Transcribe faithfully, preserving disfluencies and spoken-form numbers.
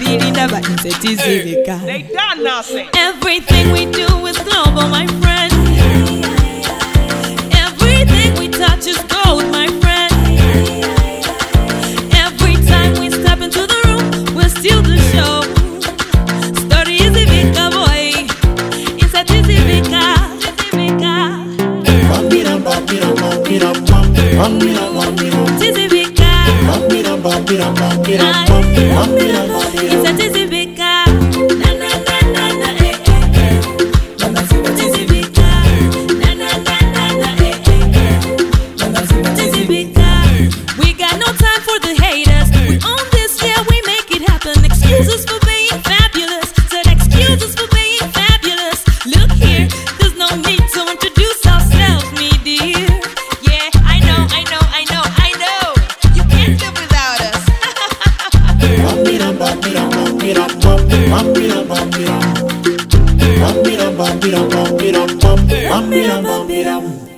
They done nothing. Everything we do is global, my friend. Everything we touch is gold, my friend. Every time we step into the room, we'll steal the show. Story is Ivica, boy. It's a Tizivica, Tizivica. Tizivica. It's a Tizivica. Na na na na na eh eh. Tizivica. Na na na na na eh eh. Tizivica. We got no time for the haters. We own this, yeah, we make it happen. Excuses for being fabulous. Said excuses for being fabulous. Look here, there's no need to introduce ourselves, me dear. Yeah, I know, I know, I know, I know. You can't live without us. Bam, bam, bam, bam, bam, bam, bam, bam, bam, bam, bam, bam, bam.